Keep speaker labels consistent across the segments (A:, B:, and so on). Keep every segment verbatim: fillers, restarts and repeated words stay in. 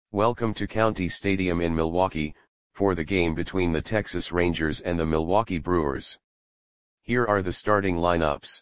A: Welcome to County Stadium in Milwaukee, for the game between the Texas Rangers and the Milwaukee Brewers. Here are the starting lineups.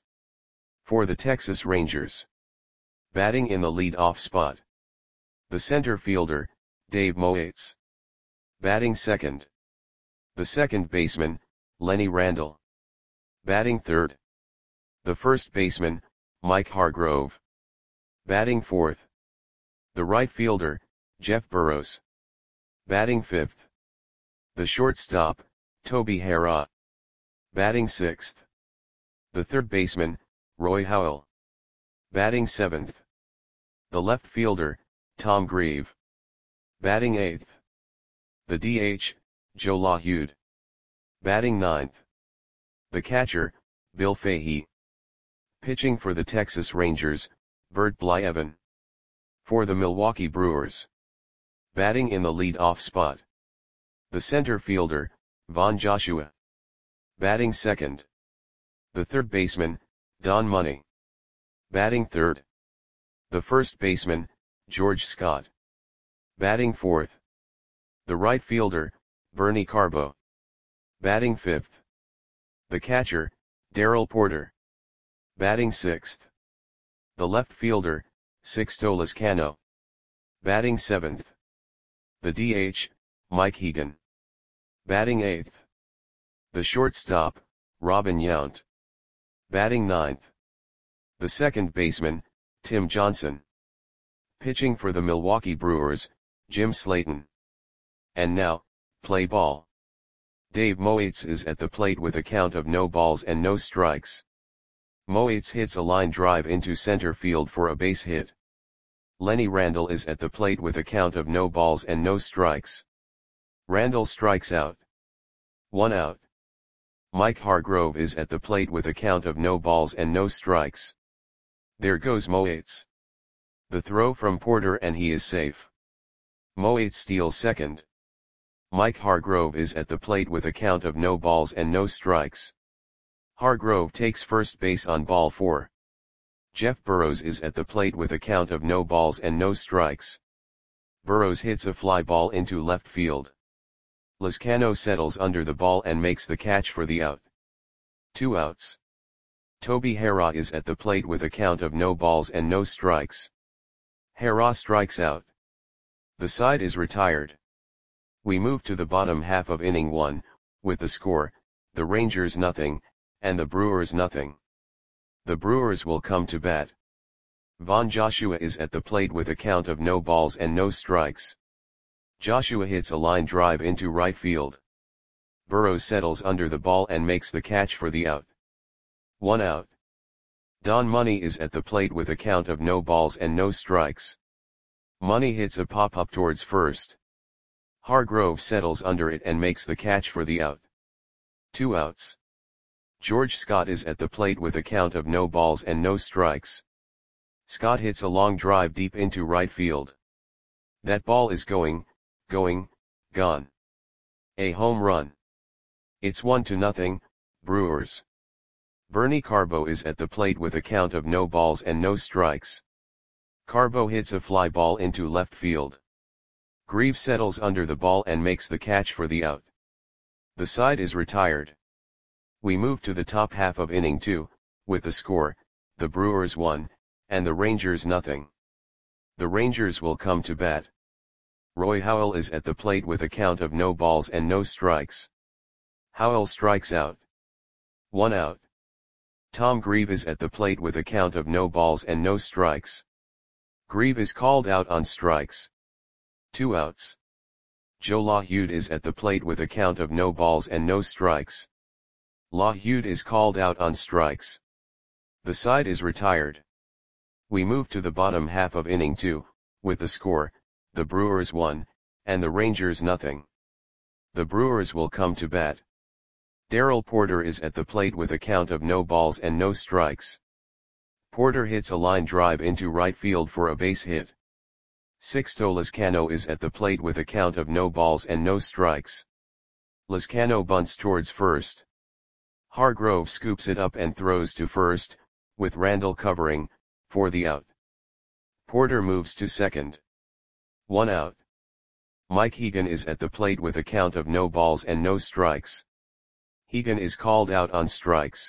A: For the Texas Rangers. Batting in the lead-off spot. The center fielder, Dave Moates. Batting second. The second baseman, Lenny Randle. Batting third. The first baseman, Mike Hargrove. Batting fourth. The right fielder, Jeff Burroughs. Batting fifth. The shortstop, Toby Harrah. Batting sixth. The third baseman, Roy Howell. Batting seventh. The left fielder, Tom Grieve. Batting eighth. The D H, Joe LaHeude. Batting ninth. The catcher, Bill Fahey. Pitching for the Texas Rangers, Bert Blyleven. For the Milwaukee Brewers. Batting in the lead-off spot. The center fielder, Von Joshua. Batting second. The third baseman, Don Money. Batting third. The first baseman, George Scott. Batting fourth. The right fielder, Bernie Carbo. Batting fifth. The catcher, Darrell Porter. Batting sixth. The left fielder, Sixto Lezcano. Batting seventh. The D H, Mike Hegan. Batting eighth. The shortstop, Robin Yount. Batting ninth. The second baseman, Tim Johnson. Pitching for the Milwaukee Brewers, Jim Slayton. And now, play ball. Dave Moates is at the plate with a count of no balls and no strikes. Moates hits a line drive into center field for a base hit. Lenny Randle is at the plate with a count of no balls and no strikes. Randle strikes out. One out. Mike Hargrove is at the plate with a count of no balls and no strikes. There goes Moates. The throw from Porter and he is safe. Moates steals second. Mike Hargrove is at the plate with a count of no balls and no strikes. Hargrove takes first base on ball four. Jeff Burroughs is at the plate with a count of no balls and no strikes. Burroughs hits a fly ball into left field. Lezcano settles under the ball and makes the catch for the out. Two outs. Toby Harrah is at the plate with a count of no balls and no strikes. Harrah strikes out. The side is retired. We move to the bottom half of inning one, with the score, the Rangers nothing, and the Brewers nothing. The Brewers will come to bat. Von Joshua is at the plate with a count of no balls and no strikes. Joshua hits a line drive into right field. Burroughs settles under the ball and makes the catch for the out. One out. Don Money is at the plate with a count of no balls and no strikes. Money hits a pop-up towards first. Hargrove settles under it and makes the catch for the out. Two outs. George Scott is at the plate with a count of no balls and no strikes. Scott hits a long drive deep into right field. That ball is going, going, gone. A home run. It's one to nothing, Brewers. Bernie Carbo is at the plate with a count of no balls and no strikes. Carbo hits a fly ball into left field. Grieve settles under the ball and makes the catch for the out. The side is retired. We move to the top half of inning two, with the score, the Brewers one, and the Rangers nothing. The Rangers will come to bat. Roy Howell is at the plate with a count of no balls and no strikes. Howell strikes out. One out. Tom Grieve is at the plate with a count of no balls and no strikes. Grieve is called out on strikes. Two outs. Joe LaHeude is at the plate with a count of no balls and no strikes. LaHeude is called out on strikes. The side is retired. We move to the bottom half of inning two, with the score, the Brewers one, and the Rangers nothing. The Brewers will come to bat. Darrell Porter is at the plate with a count of no balls and no strikes. Porter hits a line drive into right field for a base hit. Sixto Lezcano is at the plate with a count of no balls and no strikes. Lezcano bunts towards first. Hargrove scoops it up and throws to first, with Randle covering, for the out. Porter moves to second. One out. Mike Hegan is at the plate with a count of no balls and no strikes. Hegan is called out on strikes.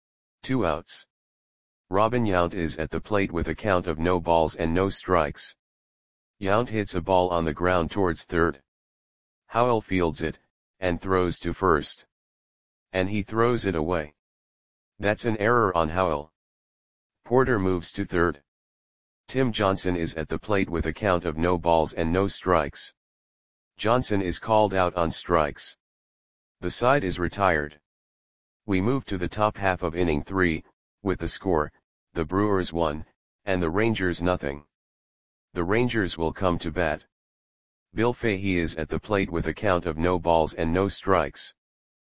A: Two outs. Robin Yount is at the plate with a count of no balls and no strikes. Yount hits a ball on the ground towards third. Howell fields it, and throws to first. And he throws it away. That's an error on Howell. Porter moves to third. Tim Johnson is at the plate with a count of no balls and no strikes. Johnson is called out on strikes. The side is retired. We move to the top half of inning three, with the score, the Brewers one, and the Rangers nothing. The Rangers will come to bat. Bill Fahey is at the plate with a count of no balls and no strikes.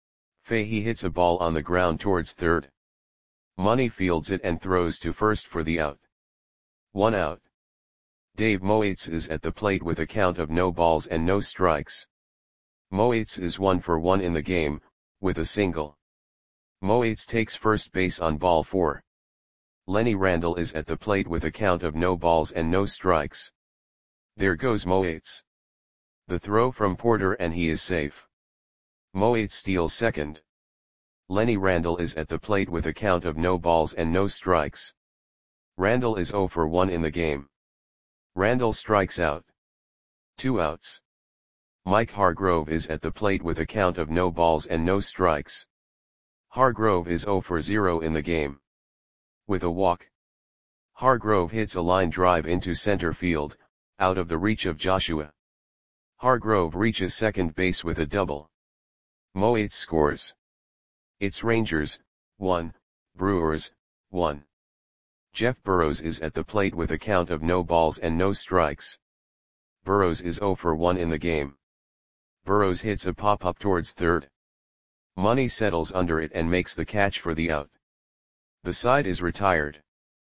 A: Fahey hits a ball on the ground towards third. Money fields it and throws to first for the out. One out. Dave Moates is at the plate with a count of no balls and no strikes. Moates is one for one in the game, with a single. Moates takes first base on ball four. Lenny Randle is at the plate with a count of no balls and no strikes. There goes Moates. The throw from Porter and he is safe. Moates steals second. Lenny Randle is at the plate with a count of no balls and no strikes. Randle is oh for one in the game. Randle strikes out. Two outs. Mike Hargrove is at the plate with a count of no balls and no strikes. Hargrove is oh for zero in the game. With a walk. Hargrove hits a line drive into center field, out of the reach of Joshua. Hargrove reaches second base with a double. Moates scores. It's Rangers, one, Brewers, one. Jeff Burrows is at the plate with a count of no balls and no strikes. Burrows is oh for one in the game. Burrows hits a pop-up towards third. Money settles under it and makes the catch for the out. The side is retired.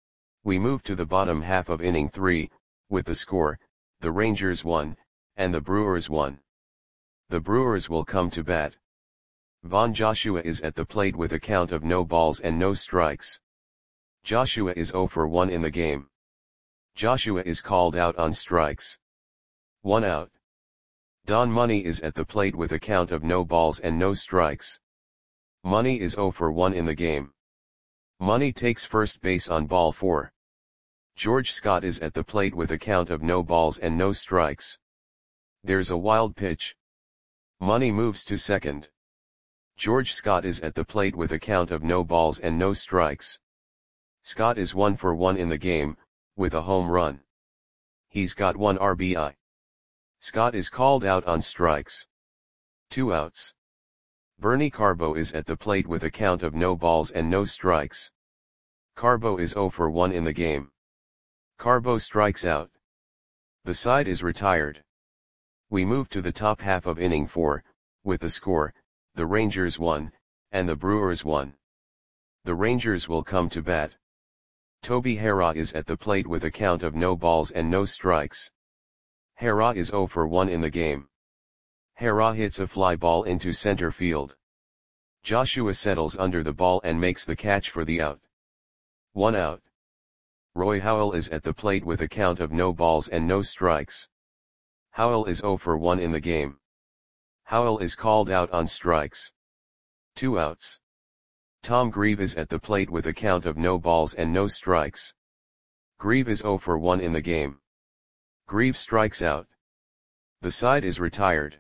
A: We move to the bottom half of inning three, with the score, the Rangers one, and the Brewers one. The Brewers will come to bat. Von Joshua is at the plate with a count of no balls and no strikes. Joshua is oh for one in the game. Joshua is called out on strikes. One out. Don Money is at the plate with a count of no balls and no strikes. Money is oh for one in the game. Money takes first base on ball four. George Scott is at the plate with a count of no balls and no strikes. There's a wild pitch. Money moves to second. George Scott is at the plate with a count of no balls and no strikes. Scott is one for one in the game, with a home run. He's got one R B I. Scott is called out on strikes. Two outs. Bernie Carbo is at the plate with a count of no balls and no strikes. Carbo is oh for one in the game. Carbo strikes out. The side is retired. We move to the top half of inning four, with the score, the Rangers one, and the Brewers one. The Rangers will come to bat. Toby Harrah is at the plate with a count of no balls and no strikes. Harrah is oh for one in the game. Harrah hits a fly ball into center field. Joshua settles under the ball and makes the catch for the out. One out. Roy Howell is at the plate with a count of no balls and no strikes. Howell is oh for one in the game. Howell is called out on strikes. Two outs. Tom Grieve is at the plate with a count of no balls and no strikes. Grieve is oh for one in the game. Grieve strikes out. The side is retired.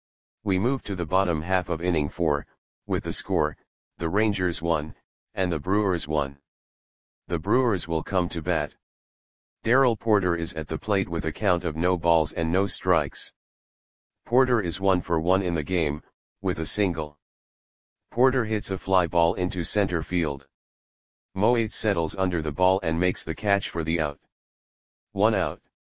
A: We move to the bottom half of inning four, with the score, the Rangers one, and the Brewers one. The Brewers will come to bat. Darrell Porter is at the plate with a count of no balls and no strikes. Porter is one for one in the game, with a single. Porter hits a fly ball into center field. Moates settles under the ball and makes the catch for the out. One out.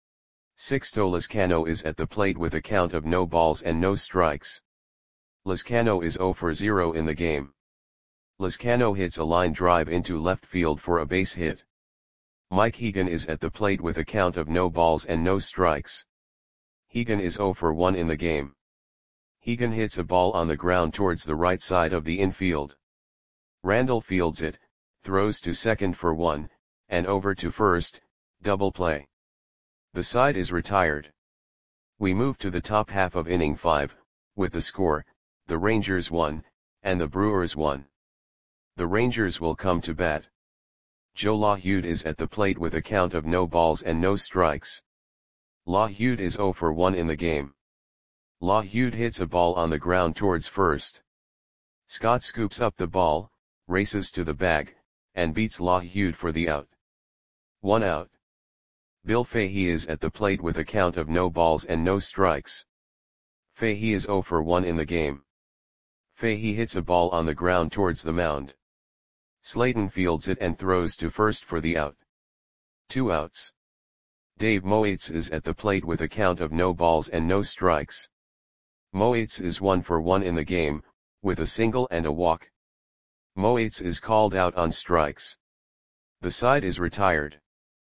A: Sixto Lezcano is at the plate with a count of no balls and no strikes. Lezcano is oh for zero in the game. Lezcano hits a line drive into left field for a base hit. Mike Hegan is at the plate with a count of no balls and no strikes. Hegan is oh for one in the game. Hegan hits a ball on the ground towards the right side of the infield. Randle fields it, throws to second for one, and over to first, double play. The side is retired. We move to the top half of inning five, with the score, the Rangers won, and the Brewers won. The Rangers will come to bat. Joe LaHude is at the plate with a count of no balls and no strikes. LaHude is oh for one in the game. LaHude hits a ball on the ground towards first. Scott scoops up the ball, races to the bag, and beats LaHude for the out. One out. Bill Fahey is at the plate with a count of no balls and no strikes. Fahey is oh for one in the game. Fahey hits a ball on the ground towards the mound. Slayton fields it and throws to first for the out. Two outs. Dave Moates is at the plate with a count of no balls and no strikes. Moates is one for one in the game, with a single and a walk. Moates is called out on strikes. The side is retired.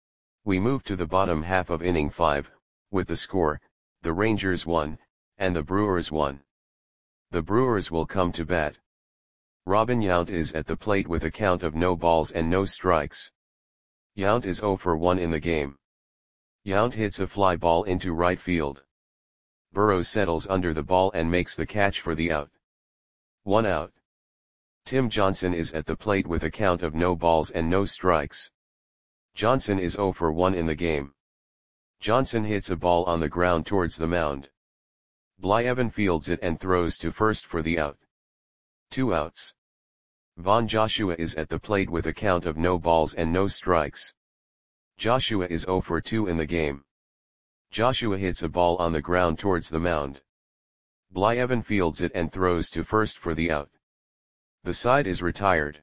A: We move to the bottom half of inning five, with the score, the Rangers won, and the Brewers won. The Brewers will come to bat. Robin Yount is at the plate with a count of no balls and no strikes. Yount is oh for one in the game. Yount hits a fly ball into right field. Burrows settles under the ball and makes the catch for the out. One out. Tim Johnson is at the plate with a count of no balls and no strikes. Johnson is oh for one in the game. Johnson hits a ball on the ground towards the mound. Blyevin fields it and throws to first for the out. Two outs. Von Joshua is at the plate with a count of no balls and no strikes. Joshua is oh for two in the game. Joshua hits a ball on the ground towards the mound. Blyevin fields it and throws to first for the out. The side is retired.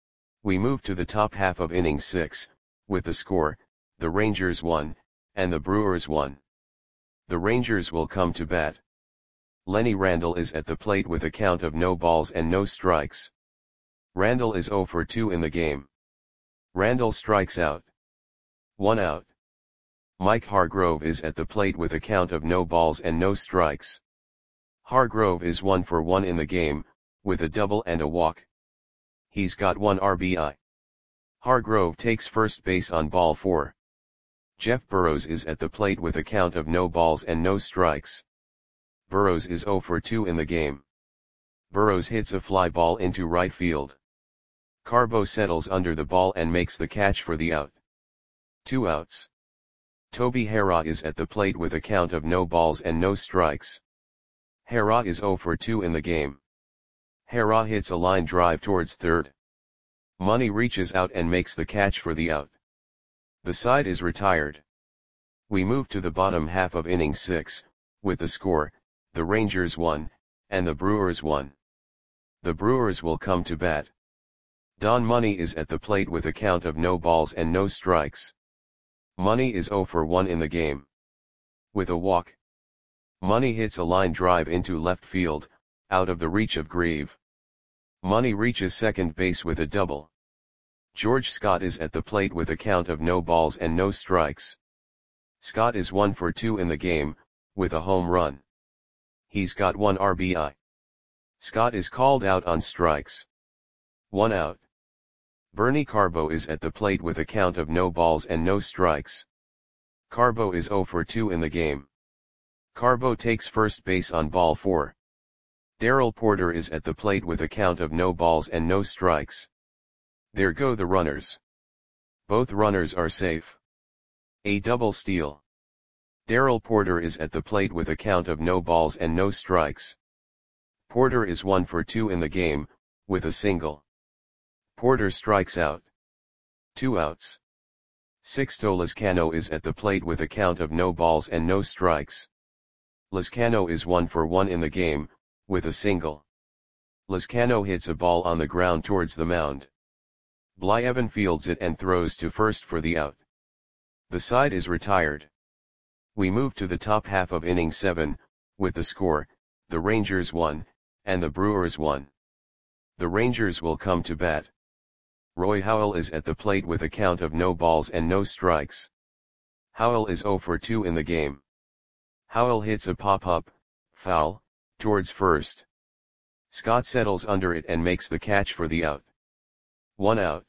A: We move to the top half of inning six, with the score, the Rangers won, and the Brewers won. The Rangers will come to bat. Lenny Randle is at the plate with a count of no balls and no strikes. Randle is oh for two in the game. Randle strikes out. One out. Mike Hargrove is at the plate with a count of no balls and no strikes. Hargrove is one for one in the game, with a double and a walk. He's got one R B I. Hargrove takes first base on ball four. Jeff Burrows is at the plate with a count of no balls and no strikes. Burrows is oh for two in the game. Burrows hits a fly ball into right field. Carbo settles under the ball and makes the catch for the out. Two outs. Toby Harrah is at the plate with a count of no balls and no strikes. Harrah is oh for two in the game. Harrah hits a line drive towards third. Money reaches out and makes the catch for the out. The side is retired. We move to the bottom half of inning six, with the score, the Rangers won, and the Brewers won. The Brewers will come to bat. Don Money is at the plate with a count of no balls and no strikes. Money is oh for one in the game. With a walk. Money hits a line drive into left field, out of the reach of Grieve. Money reaches second base with a double. George Scott is at the plate with a count of no balls and no strikes. Scott is one for two in the game, with a home run. He's got one R B I. Scott is called out on strikes. One out. Bernie Carbo is at the plate with a count of no balls and no strikes. Carbo is oh for two in the game. Carbo takes first base on ball four. Darrell Porter is at the plate with a count of no balls and no strikes. There go the runners. Both runners are safe. A double steal. Darrell Porter is at the plate with a count of no balls and no strikes. Porter is one for two in the game, with a single. Porter strikes out. Two outs. Sixto Lezcano is at the plate with a count of no balls and no strikes. Lezcano is one for one in the game, with a single. Lezcano hits a ball on the ground towards the mound. Blyevin fields it and throws to first for the out. The side is retired. We move to the top half of inning seven, with the score, the Rangers won, and the Brewers won. The Rangers will come to bat. Roy Howell is at the plate with a count of no balls and no strikes. Howell is oh for two in the game. Howell hits a pop-up, foul, towards first. Scott settles under it and makes the catch for the out. One out.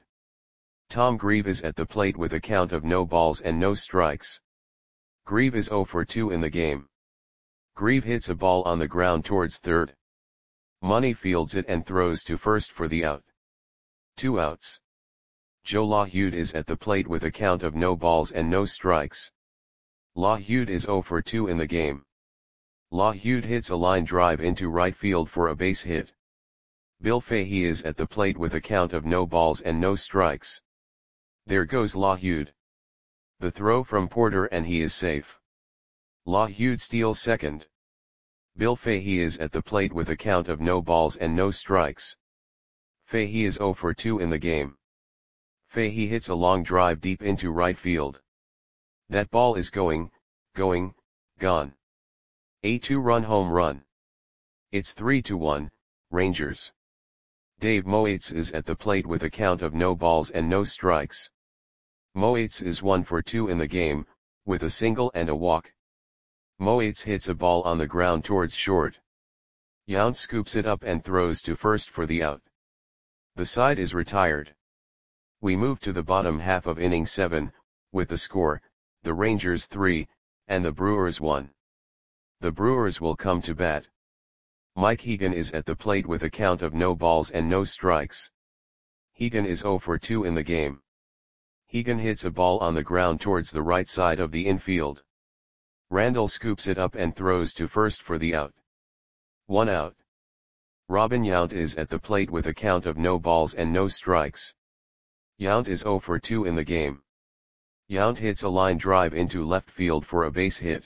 A: Tom Grieve is at the plate with a count of no balls and no strikes. Grieve is oh for two in the game. Grieve hits a ball on the ground towards third. Money fields it and throws to first for the out. Two outs. Joe LaHude is at the plate with a count of no balls and no strikes. LaHude is zero for two in the game. LaHude hits a line drive into right field for a base hit. Bill Fahey is at the plate with a count of no balls and no strikes. There goes LaHude. The throw from Porter and he is safe. LaHude steals second. Bill Fahey is at the plate with a count of no balls and no strikes. Fahey is zero for two in the game. Fahey hits a long drive deep into right field. That ball is going, going, gone. A two-run home run. It's three to one, Rangers. Dave Moates is at the plate with a count of no balls and no strikes. Moates is one for two in the game, with a single and a walk. Moates hits a ball on the ground towards short. Yount scoops it up and throws to first for the out. The side is retired. We move to the bottom half of inning seven, with the score, the Rangers three, and the Brewers one. The Brewers will come to bat. Mike Hegan is at the plate with a count of no balls and no strikes. Hegan is zero for two in the game. Hegan hits a ball on the ground towards the right side of the infield. Randall scoops it up and throws to first for the out. One out. Robin Yount is at the plate with a count of no balls and no strikes. Yount is zero for two in the game. Yount hits a line drive into left field for a base hit.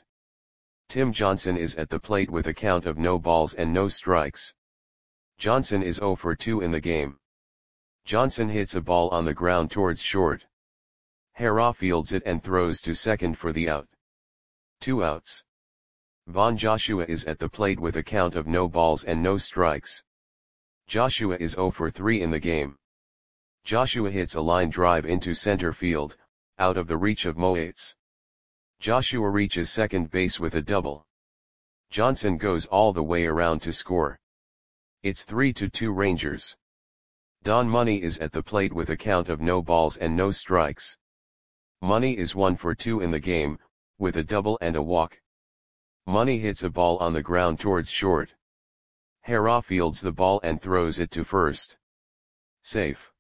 A: Tim Johnson is at the plate with a count of no balls and no strikes. Johnson is zero for two in the game. Johnson hits a ball on the ground towards short. Hara fields it and throws to second for the out. Two outs. Von Joshua is at the plate with a count of no balls and no strikes. Joshua is zero for three in the game. Joshua hits a line drive into center field, out of the reach of Moates. Joshua reaches second base with a double. Johnson goes all the way around to score. It's three to two Rangers. Don Money is at the plate with a count of no balls and no strikes. Money is one for two in the game, with a double and a walk. Money hits a ball on the ground towards short. Hara fields the ball and throws it to first. Safe.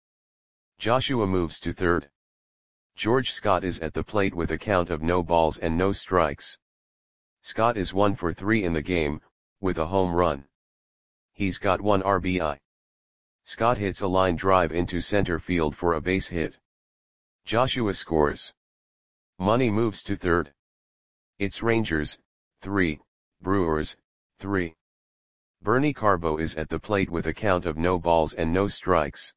A: Joshua moves to third. George Scott is at the plate with a count of no balls and no strikes. Scott is one for three in the game, with a home run. He's got one R B I. Scott hits a line drive into center field for a base hit. Joshua scores. Money moves to third. It's Rangers, three, Brewers, three. Bernie Carbo is at the plate with a count of no balls and no strikes.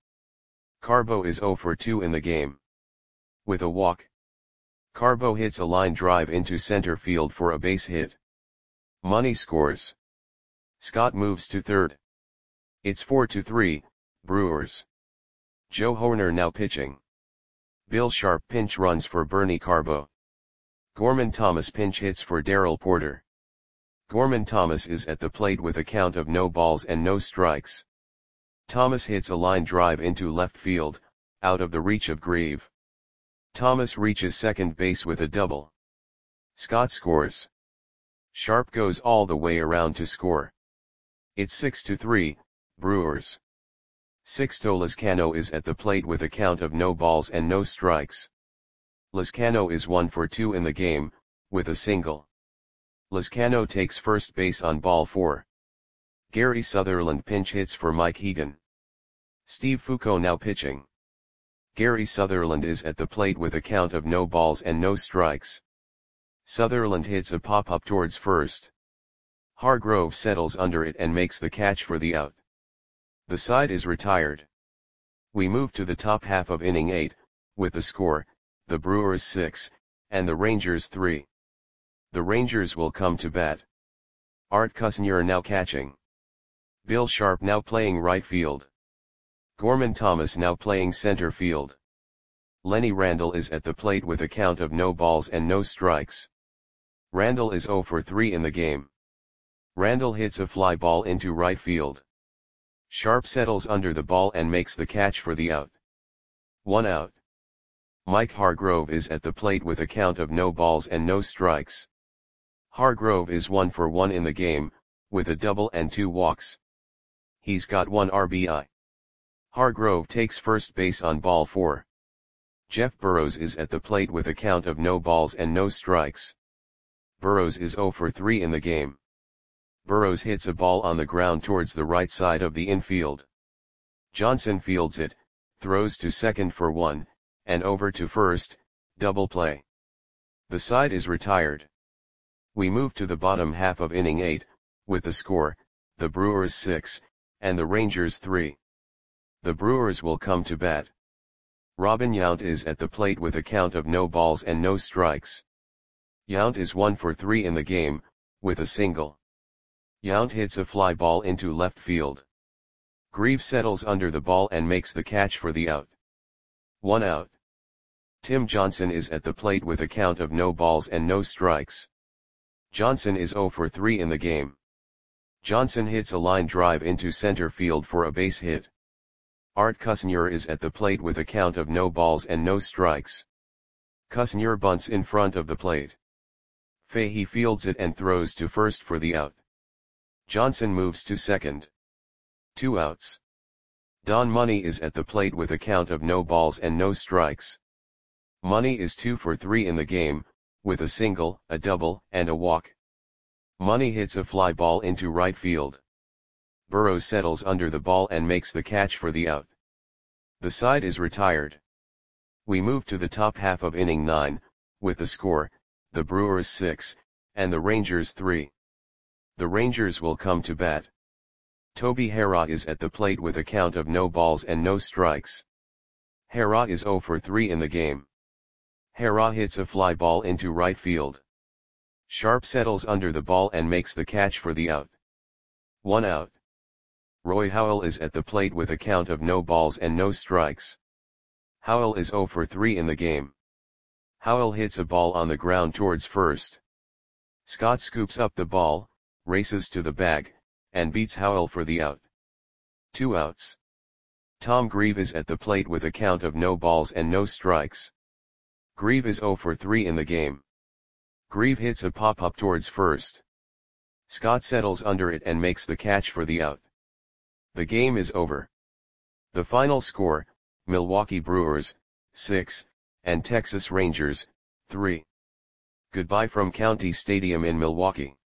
A: Carbo is zero for two in the game. With a walk. Carbo hits a line drive into center field for a base hit. Money scores. Scott moves to third. It's four to three, Brewers. Joe Hoerner now pitching. Bill Sharp pinch runs for Bernie Carbo. Gorman Thomas pinch hits for Darrell Porter. Gorman Thomas is at the plate with a count of no balls and no strikes. Thomas hits a line drive into left field, out of the reach of Grieve. Thomas reaches second base with a double. Scott scores. Sharp goes all the way around to score. It's six to three, Brewers. Sixto Lezcano is at the plate with a count of no balls and no strikes. Lezcano is one for two in the game, with a single. Lezcano takes first base on ball four. Gary Sutherland pinch hits for Mike Hegan. Steve Foucault now pitching. Gary Sutherland is at the plate with a count of no balls and no strikes. Sutherland hits a pop-up towards first. Hargrove settles under it and makes the catch for the out. The side is retired. We move to the top half of inning eight, with the score, the Brewers six, and the Rangers three. The Rangers will come to bat. Art Kusnier now catching. Bill Sharp now playing right field. Gorman Thomas now playing center field. Lenny Randall is at the plate with a count of no balls and no strikes. Randall is zero for three in the game. Randall hits a fly ball into right field. Sharp settles under the ball and makes the catch for the out. One out. Mike Hargrove is at the plate with a count of no balls and no strikes. Hargrove is one for one in the game, with a double and two walks. He's got one R B I. Hargrove takes first base on ball four. Jeff Burrows is at the plate with a count of no balls and no strikes. Burrows is zero for three in the game. Burrows hits a ball on the ground towards the right side of the infield. Johnson fields it, throws to second for one, and over to first, double play. The side is retired. We move to the bottom half of inning eight, with the score, the Brewers six, and the Rangers three. The Brewers will come to bat. Robin Yount is at the plate with a count of no balls and no strikes. Yount is one for three in the game, with a single. Yount hits a fly ball into left field. Grieve settles under the ball and makes the catch for the out. One out. Tim Johnson is at the plate with a count of no balls and no strikes. Johnson is zero for three in the game. Johnson hits a line drive into center field for a base hit. Art Kusnier is at the plate with a count of no balls and no strikes. Kusnier bunts in front of the plate. Fahey fields it and throws to first for the out. Johnson moves to second. Two outs. Don Money is at the plate with a count of no balls and no strikes. Money is two for three in the game, with a single, a double, and a walk. Money hits a fly ball into right field. Burrows settles under the ball and makes the catch for the out. The side is retired. We move to the top half of inning nine, with the score, the Brewers six, and the Rangers three. The Rangers will come to bat. Toby Harrah is at the plate with a count of no balls and no strikes. Harrah is zero for three in the game. Harrah hits a fly ball into right field. Sharp settles under the ball and makes the catch for the out. One out. Roy Howell is at the plate with a count of no balls and no strikes. Howell is zero for three in the game. Howell hits a ball on the ground towards first. Scott scoops up the ball, races to the bag, and beats Howell for the out. Two outs. Tom Grieve is at the plate with a count of no balls and no strikes. Grieve is zero for three in the game. Grieve hits a pop-up towards first. Scott settles under it and makes the catch for the out. The game is over. The final score, Milwaukee Brewers, six, and Texas Rangers, three. Goodbye from County Stadium in Milwaukee.